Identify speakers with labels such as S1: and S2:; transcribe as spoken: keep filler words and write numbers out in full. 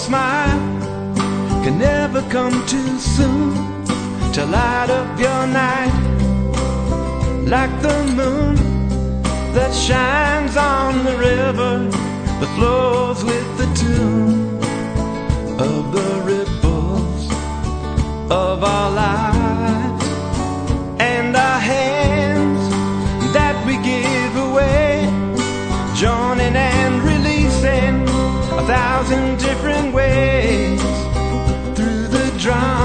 S1: smile can never come too soon to light up your night, like the moon that shines on the river that flows with the tune of the ripples of our lives, and our hands that we give away, joining and releasing a thousand different ways through the drum.